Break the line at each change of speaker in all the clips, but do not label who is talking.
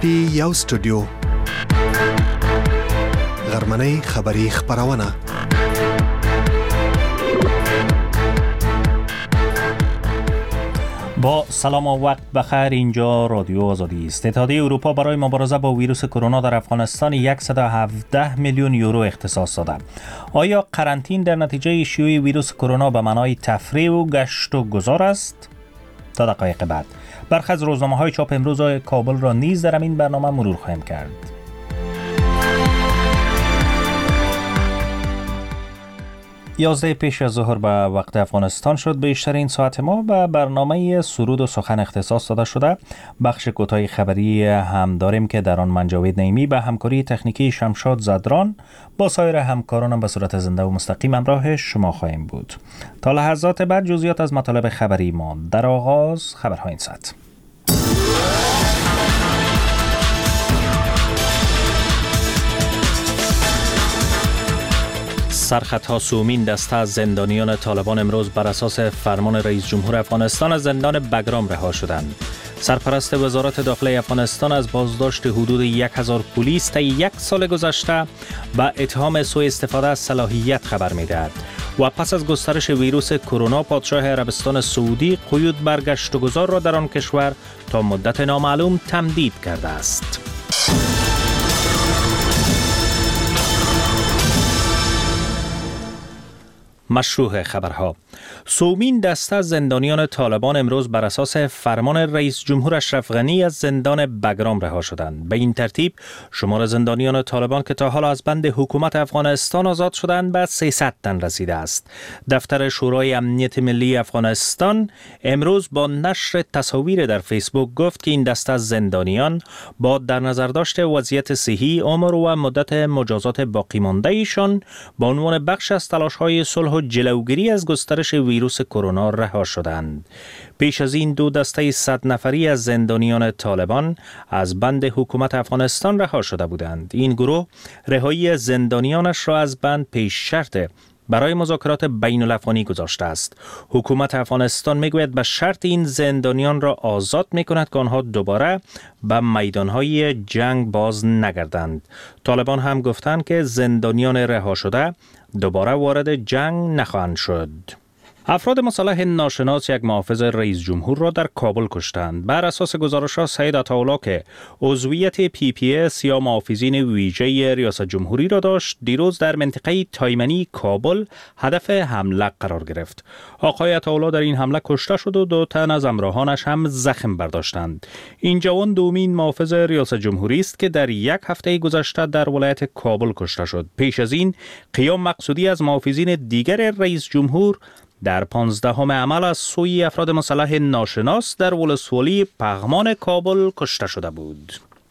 پی یو استودیو غرمنۍ خبری خبرونه.
با سلام و وقت بخیر، اینجا رادیو آزادی است. اتحادیه اروپا برای مبارزه با ویروس کرونا در افغانستان 117 میلیون یورو اختصاص داده. آیا قرنطین در نتیجه شیوع ویروس کرونا به معنای تفریح و گشت و گذار است؟ تا دقایق بعد برخی از روزنامه‌های چاپ امروز کابل را نیز در این برنامه مرور خواهیم کرد. 11 پیش از ظهر به وقت افغانستان شد. بیشترین ساعت ما به برنامه سرود و سخن اختصاص داده شده. بخش کوتاه خبری هم داریم که در آن من جاوید نعیمی به همکاری تکنیکی شمشاد زدران با سایر همکارانم به صورت زنده و مستقیم همراه شما خواهیم بود. تا لحظات بعد جزئیات از مطالب خبری ما. در آغاز خبرهای این ساعت. سرخط سومین دسته از زندانیان طالبان امروز بر اساس فرمان رئیس جمهور افغانستان از زندان بگرام رها شدند. سرپرست وزارت داخله افغانستان از بازداشت حدود 1000 پلیس طی یک سال گذشته با اتهام سوء استفاده از صلاحیت خبر می‌دهد. و پس از گسترش ویروس کرونا، پادشاه عربستان سعودی قیود بر گشت و گذار را در آن کشور تا مدت نامعلوم تمدید کرده است. مشروع خبرها. سومین دسته از زندانیان طالبان امروز بر اساس فرمان رئیس جمهور اشرف غنی از زندان بگرام رها شدند. به این ترتیب شمار زندانیان طالبان که تا حالا از بند حکومت افغانستان آزاد شدند به 300 تن رسیده است. دفتر شورای امنیت ملی افغانستان امروز با نشر تصاویر در فیسبوک گفت که این دسته از زندانیان با در نظر داشت وضعیت صحی، عمر و مدت مجازات باقی مانده ایشان به عنوان بخش از تلاش‌های صلح و جلوگیری از گسترش ویروس کرونا رها شدند. پیش از این دو دسته 100 نفری از زندانیان طالبان از بند حکومت افغانستان رها شده بودند. این گروه رهایی زندانیانش را از بند پیش شرط برای مذاکرات بین الافغانی گذاشته است. حکومت افغانستان میگوید به شرط این زندانیان را آزاد میکند که آنها دوباره به میدانهای جنگ باز نگردند. طالبان هم گفتند که زندانیان رها شده دوباره وارد جنگ نخواهند شد. افراد مسلح ناشناس یک محافظ رئیس جمهور را در کابل کشتند. بر اساس گزارش‌ها سید عطاالله که عضویت PPS یا محافظین ویژه ریاست جمهوری را داشت، دیروز در منطقه تایمنی کابل هدف حمله قرار گرفت. آقای عطاالله در این حمله کشته شد و 2 تن از همراهانش هم زخم برداشتند. این جوان دومین محافظ ریاست جمهوری است که در یک هفته گذشته در ولایت کابل کشته شد. پیش از این قیام مقصودی از محافظین دیگر رئیس جمهور در 15 عمل از سوی افراد مسلح ناشناس در ولسوالی پغمان کابل کشته شده بود.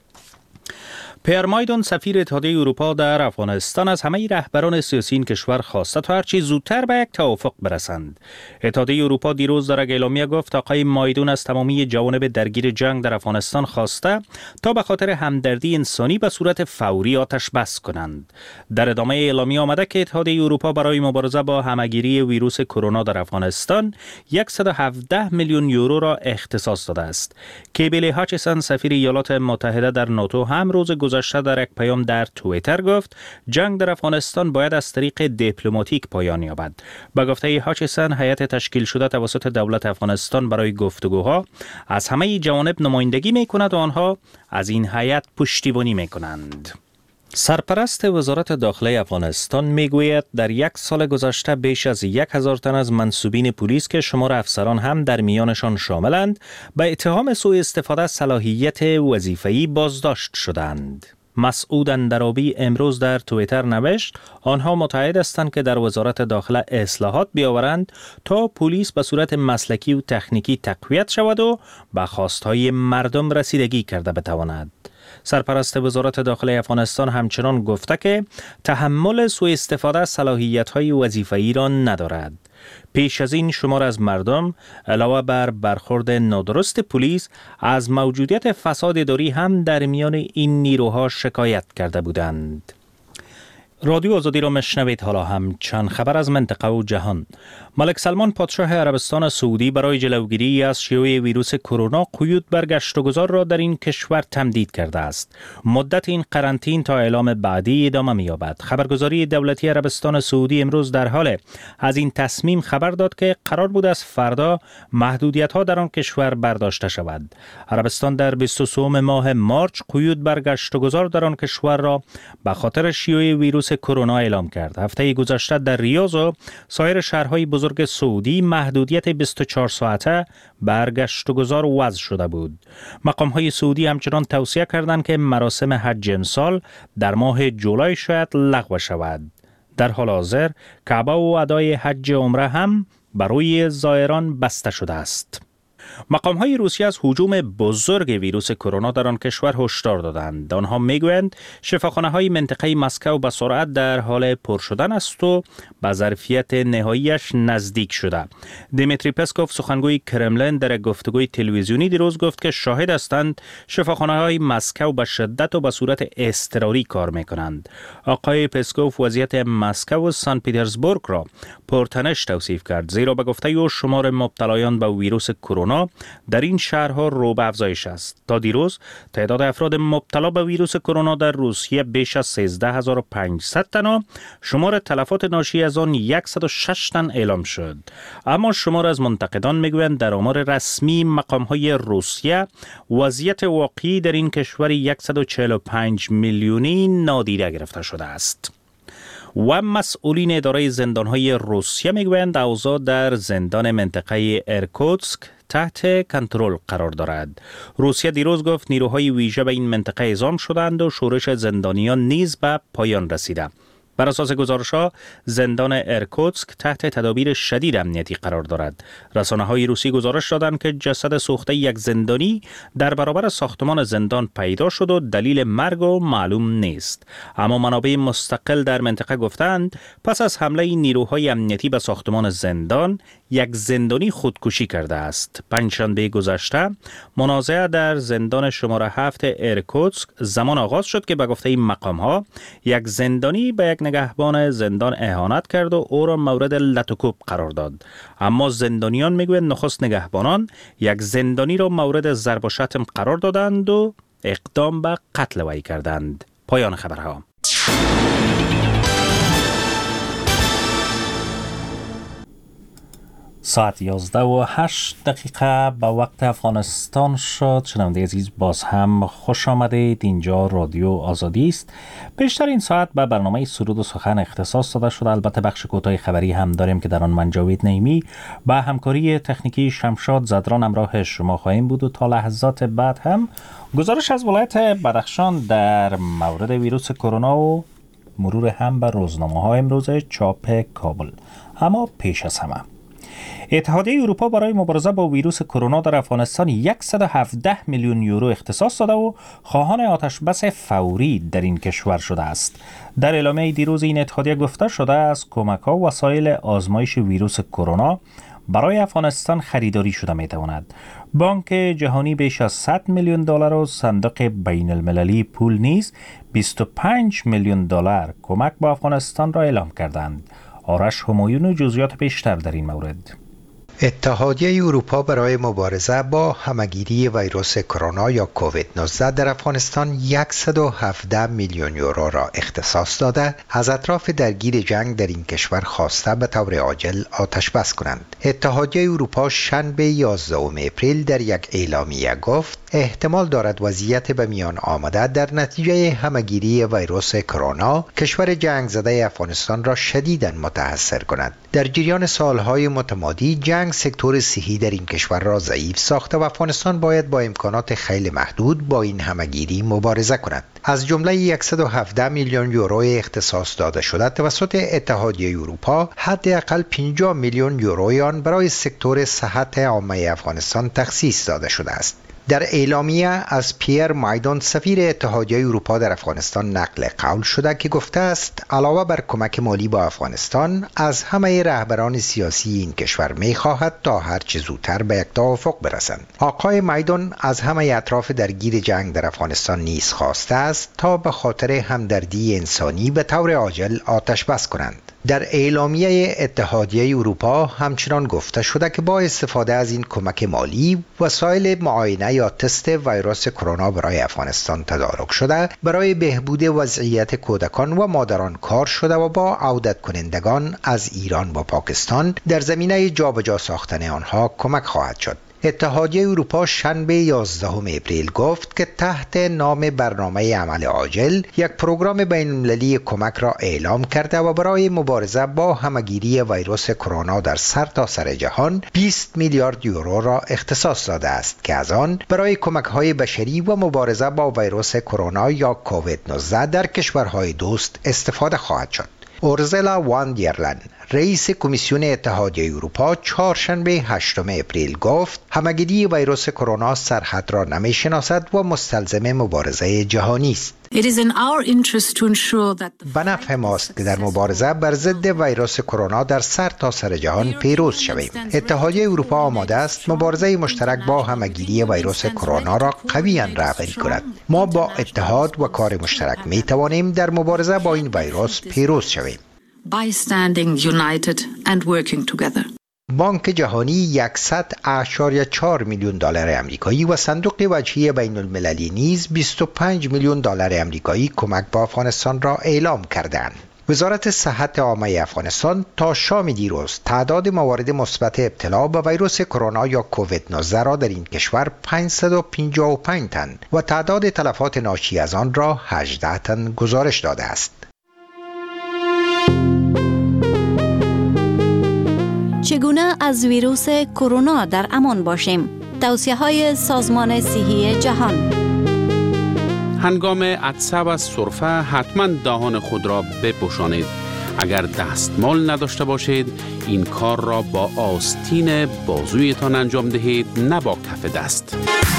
پیر مایدون سفیر اتحادیه اروپا در افغانستان از همه رهبران سیاسی این کشور خواسته تا هرچی زودتر به یک توافق برسند. اتحادیه اروپا دیروز در اعلامیه گفت آقای مایدون از تمامی جوانب درگیر جنگ در افغانستان خواسته تا به خاطر همدردی انسانی به صورت فوری آتش بس کنند. در ادامه اعلامیه آمده که اتحادیه اروپا برای مبارزه با همهگیری ویروس کرونا در افغانستان 117 میلیون یورو را اختصاص داده است. کیبلی هاچسون سفیر ایالات متحده در ناتو هم روز گذشته در یک پیام در توییتر گفت جنگ در افغانستان باید از طریق دیپلماتیک پایان یابد. به گفته هاچسون، هیئت تشکیل شده توسط دولت افغانستان برای گفتگوها از همه جوانب نمایندگی می‌کند و آنها از این هیئت پشتیبانی می‌کنند. سرپرست وزارت داخله افغانستان میگوید در یک سال گذشته بیش از 1000 تن از منصوبین پلیس که شمار افسران هم در میانشان شاملند به اتهام سوء استفاده از صلاحیت وظیفه‌ای بازداشت شدند. مسعود اندرابی امروز در توییتر نوشت آنها متعهد هستند که در وزارت داخله اصلاحات بیاورند تا پلیس به صورت مسلکی و تکنیکی تقویت شود و به خواستهای مردم رسیدگی کرده بتواند. سرپرست وزارت داخله افغانستان همچنان گفته که تحمل سوء استفاده از صلاحیت‌های وظیفه‌ای را ندارد. پیش از این شمار از مردم علاوه بر برخورد نادرست پلیس از موجودیت فساد اداری هم در میان این نیروها شکایت کرده بودند. رادیو آزادی را مشنوید. حالا هم چند خبر از منطقه و جهان. ملک سلمان پادشاه عربستان سعودی برای جلوگیری از شیوع ویروس کرونا قیود بر گشت و گذار را در این کشور تمدید کرده است. مدت این قرنطین تا اعلام بعدی ادامه می‌یابد. خبرگزاری دولتی عربستان سعودی امروز در حال از این تصمیم خبر داد که قرار بود از فردا محدودیت‌ها در آن کشور برداشته شود. عربستان در 23 ماه مارچ قیود بر گشت و گذار در آن کشور را به خاطر شیوع ویروس کرونا اعلام کرد. هفته گذشته در ریاض و سایر شهرهای بزرگ سعودی محدودیت 24 ساعته بر گشت و گذار وضع شده بود. مقامهای سعودی همچنان توصیه کردند که مراسم حج امسال در ماه جولای شاید لغو شود. در حال حاضر کعبه و ادای حج عمره هم برای زائران بسته شده است. مقام‌های روسیه از هجوم بزرگ ویروس کرونا در آن کشور هشدار دادند. آنها میگویند شفاخانه‌های منطقه مسکو به سرعت در حال پر شدن است و به ظرفیت نهاییش نزدیک شده. دیمیتری پسکوف سخنگوی کرملین در گفتگوی تلویزیونی دیروز گفت که شاهد هستند شفاخانه‌های مسکو به شدت و به صورت اضطراری کار می‌کنند. آقای پسکوف وضعیت مسکو و سن پترزبورگ را پرتنش توصیف کرد، زیرا به گفته او شمار مبتلایان به ویروس کرونا در این شهرها رو به افزایش است. تا دیروز تعداد افراد مبتلا به ویروس کرونا در روسیه بیش از 13500 تن و شمار تلفات ناشی از آن 106 تن اعلام شد. اما شمار از منتقدان میگویند در آمار رسمی مقام‌های روسیه وضعیت واقعی در این کشور 145 میلیونی نادیده گرفته شده است. و مسئولین اداره زندان‌های روسیه میگویند اوضاع در زندان منطقه ارکوتسک تحت کنترل قرار دارد. روسیه دیروز گفت نیروهای ویژه به این منطقه اعزام شدند و شورش زندانیان نیز به پایان رسیده. بر اساس گزارش‌ها زندان ارکوتسک تحت تدابیر شدید امنیتی قرار دارد. رسانه‌های روسی گزارش دادند که جسد سوخته یک زندانی در برابر ساختمان زندان پیدا شد و دلیل مرگ معلوم نیست. اما منابع مستقل در منطقه گفتند پس از حمله نیروهای امنیتی به ساختمان زندان یک زندانی خودکشی کرده است. پنجشنبه گذشته منازعه در زندان شماره 7 ارکوتسک زمان آغاز شد که به گفته این مقام‌ها یک زندانی به یک نگهبان زندان اهانت کرد و او را مورد لطوکوب قرار داد. اما زندانیان میگویند نخست نگهبانان یک زندانی را مورد ضرب و شتم قرار دادند و اقدام به قتل وی کردند. پایان خبرها. ساعت 11:08 به وقت افغانستان شد. شنونده عزیز باز هم خوش آمدید. اینجا رادیو آزادی است. بیشتر این ساعت به برنامه سرود و سخن اختصاص داده شده. البته بخش کوتاه خبری هم داریم که در آن من جاوید نعیمی با همکاری تکنیکی شمشاد زدران همراه شما خواهیم بود و تا لحظات بعد هم گزارش از ولایت بدخشان در مورد ویروس کرونا و مرور هم بر روزنامه‌های امروز چاپ کابل. اما پیش از همه اتحادیه اروپا برای مبارزه با ویروس کرونا در افغانستان 117 میلیون یورو اختصاص داده و خواهان آتشبس فوری در این کشور شده است. در اعلامیه دیروز این اتحادیه گفته شده از کمک‌ها و وسایل آزمایش ویروس کرونا برای افغانستان خریداری شده می‌تواند. بانک جهانی بیش از 100 میلیون دلار و صندوق بین المللی پول نیز 25 میلیون دلار کمک به افغانستان را اعلام کردند. آرش همایون و جزئیات بیشتر در این مورد.
اتحادیه اروپا برای مبارزه با همهگیری ویروس کرونا یا کووید 19 در افغانستان 117 میلیون یورو را اختصاص داده از اطراف درگیر جنگ در این کشور خواسته به طور عاجل آتش بس کنند. اتحادیه اروپا شنبه 11 اپریل در یک اعلامیه گفت احتمال دارد وضعیت به میان آمده در نتیجه همهگیری ویروس کرونا کشور جنگ زده افغانستان را شدیداً متاثر کند. در جریان سالهای متمادی جنگ سکتور صحی در این کشور را ضعیف ساخته و افغانستان باید با امکانات خیلی محدود با این همهگیری مبارزه کند. از جمله 117 میلیون یورو اختصاص داده شده توسط اتحادیه اروپا حداقل 50 میلیون یورو آن برای سکتور صحت عامه افغانستان تخصیص داده شده است. در اعلامیه از پیر مایدون سفیر اتحادیه اروپا در افغانستان نقل قول شده که گفته است علاوه بر کمک مالی با افغانستان از همه رهبران سیاسی این کشور می‌خواهد تا هر چه زودتر به یک توافق برسند. آقای مایدون از همه اطراف درگیر جنگ در افغانستان نیز خواسته است تا به خاطر همدردی انسانی به طور عاجل آتش بس کنند. در اعلامیه اتحادیه اروپا همچنان گفته شده که با استفاده از این کمک مالی وسایل معاینه یا تست ویروس کرونا برای افغانستان تدارک شده، برای بهبود وضعیت کودکان و مادران کار شده و با عودت کنندگان از ایران و پاکستان در زمینه جابجا ساختن آنها کمک خواهد شد. اتحادیه اروپا شنبه 11 اپریل گفت که تحت نام برنامه عمل عاجل یک پروگرام بین‌المللی کمک را اعلام کرده و برای مبارزه با همه‌گیری ویروس کرونا در سرتاسر جهان 20 میلیارد یورو را اختصاص داده است که از آن برای کمک‌های بشری و مبارزه با ویروس کرونا یا کووید 19 در کشورهای دوست استفاده خواهد شد. اورزلا وان دیرلن رئیس کمیسیون اتحادیه اروپا چهارشنبه 8 اپریل گفت همه‌گیری ویروس کرونا سرحد را نمی‌شناسد و مستلزم مبارزه جهانی است. به نفع ماست که در مبارزه بر ضد ویروس کرونا در سرتاسر جهان پیروز شویم. اتحادیه اروپا آماده است مبارزه مشترک با همه‌گیری ویروس کرونا را قویاً رهبری کند. ما با اتحاد و کار مشترک می توانیم در مبارزه با این ویروس پیروز شویم. بانک جهانی 100.4 میلیون دلار آمریکایی و صندوق وجهی بین المللی نیز 25 میلیون دلار آمریکایی کمک به افغانستان را اعلام کردند. وزارت صحت عامه افغانستان تا شام دیروز تعداد موارد مثبت ابتلا به ویروس کرونا یا کووید 19 را در این کشور 555 تن و تعداد تلفات ناشی از آن را 18 تن گزارش داده است.
چگونه از ویروس کرونا در امان باشیم؟ توصیه‌های سازمان صحی جهان.
هنگام عطسه و سرفه حتما دهان خود را بپوشانید. اگر دستمال نداشته باشید این کار را با آستین بازویتان انجام دهید، نه با کف دست.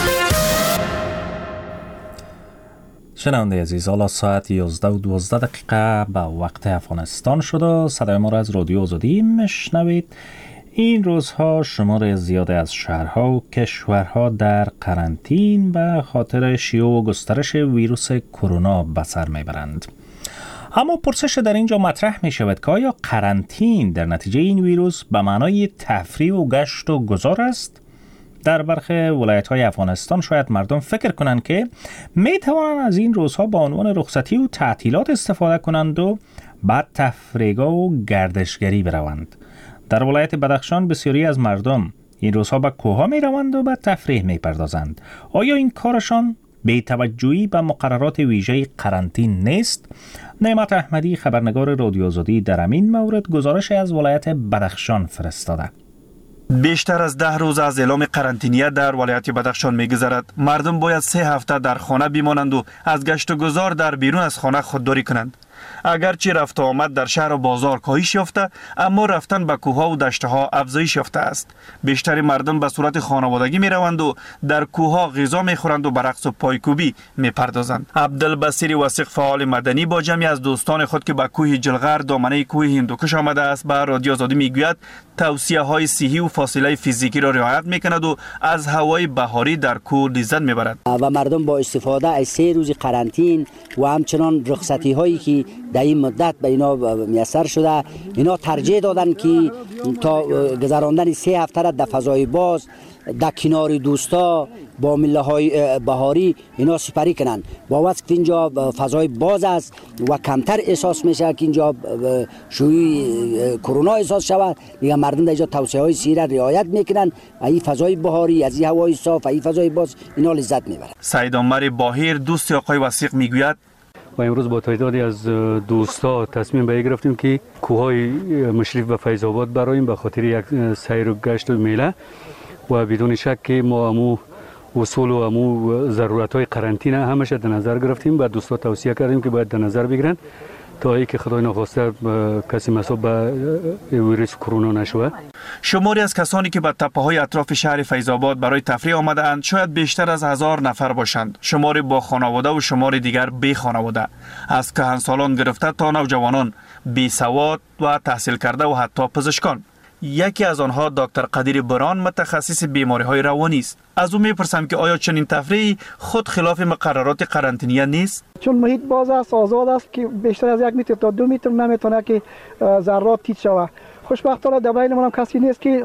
شنونده عزیز، حالا ساعت 11:12 به وقت افغانستان شده. صدای ما را از رادیو آزادی میشنوید. این روزها شمار زیاد از شهرها و کشورها در قرنطین به خاطر شیوع و گسترش ویروس کرونا به سر میبرند. اما پرسش در اینجا مطرح می شود که آیا قرنطین در نتیجه این ویروس به معنای تفریح و گشت و گذار است؟ در برخی ولایت‌های افغانستان شاید مردم فکر کنند که می توانند از این روزها با عنوان رخصتی و تعطیلات استفاده کنند و بعد تفریحگاه و گردشگری بروند. در ولایت بدخشان بسیاری از مردم این روزها به کوه‌ها می روند و به تفریح می پردازند. آیا این کارشان بی توجهی به مقررات ویژه قرنطین نیست؟ نعمت احمدی خبرنگار رادیو آزادی در همین مورد گزارش از ولایت بدخشان فرستاده.
بیشتر از 10 روز از اعلام قرنطینه در ولایت بدخشان می‌گذرد. مردم باید 3 هفته در خانه بمانند و از گشت و گذار در بیرون از خانه خودداری کنند. اگرچه رفت و آمد در شهر و بازار کاهش یافته، اما رفتن به کوه‌ها و دشت‌ها افزایش یافته است. بیشتر مردم به صورت خانوادگی می‌روند و در کوه‌ها غذا می‌خورند و به رقص و پایکوبی می‌پردازند. عبدالبصیر وثیق فعال مدنی با جمعی از دوستان خود که به کوه جلغر دامنه کوه هندوکش آمده است به رادیو آزادی می‌گوید توصیه‌های صحی و فاصله فیزیکی را رعایت می‌کند و از هوای بهاری در کوه لذت می‌برد.
و مردم با استفاده از 3 روز قرنطین و همچنان رخصتی‌هایی که در این مدت به اینا میسر شده، اینا ترجیح دادن که تا گذراندن 3 هفته را در فضای باز در کنار دوستا با مله‌های بهاری اینا سپری کنن. با وقت که اینجا فضای باز است و کمتر احساس میشه که اینجا شیوع کرونا احساس شود، دیگه مردم در اینجا توصیه‌های صحی را رعایت میکنن. این فضای بهاری، از این هوای صاف، این فضای باز اینا لذت میبرن.
سید عمر باهر دوست آقای وثیق میگوید
و امروز با تعدادی از دوستا تصمیم به گرفتیم که کوههای مشرف به فیض آباد براییم به خاطر یک سیر و گشت و میله و بدون شک که ما امو اصول و امو ضرورت های قرنطینه همش در نظر گرفتیم و دوستا توصیه کردیم که باید در نظر بگیرن تا اینکه خدای نخواسته کسی مصاب به ویروس کرونا نشود.
شماری از کسانی که به تپه‌های اطراف شهر فیض‌آباد برای تفریح آمده‌اند شاید بیشتر از 1000 نفر باشند. شماری با خانواده و شماری دیگر بی خانواده، از کهنسالان گرفته تا نوجوانان، بی سواد و تحصیل کرده و حتی پزشکان. یکی از آنها دکتر قدیر بران متخصص بیماری‌های روانی است. از او میپرسم که آیا چنین تفریحی خود خلاف مقررات قرنطینه نیست؟
چون محیط باز است، آزاد است که بیشتر از 1 متر تا 2 متر نمیتونه که ذرات تیز شود. خوشبختانه در بین ما هم کسی نیست که